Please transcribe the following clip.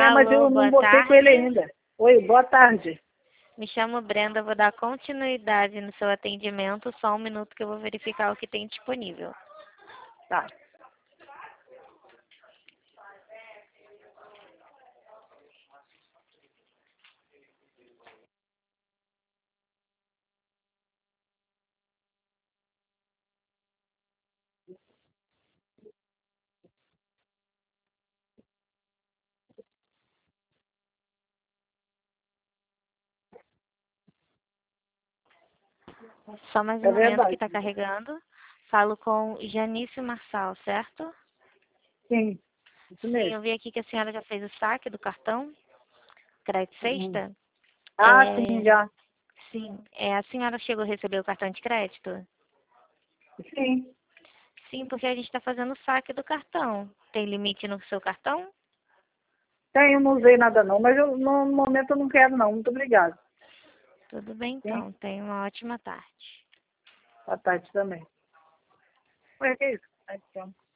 mas eu Alô, não boa botei com ele tarde. ainda. Oi, boa tarde. Me chamo Brenda, vou dar continuidade no seu atendimento. Só um minuto que eu vou verificar o que tem disponível. Tá. Só mais um É momento que verdade. está carregando. Falo com Janice Marçal, certo? Sim, isso Sim, mesmo. eu vi aqui que a senhora já fez o saque do cartão crédito Uhum. sexta. Ah, sim, já. Sim, a senhora chegou a receber o cartão de crédito? Sim. Sim, porque a gente está fazendo o saque do cartão. Tem limite no seu cartão? Tenho, não usei nada não, mas eu, no momento eu não quero não. Muito obrigada. Tudo bem, Sim. então. Tenha uma ótima tarde. Boa tarde também. Oi, que é isso? Ai, então.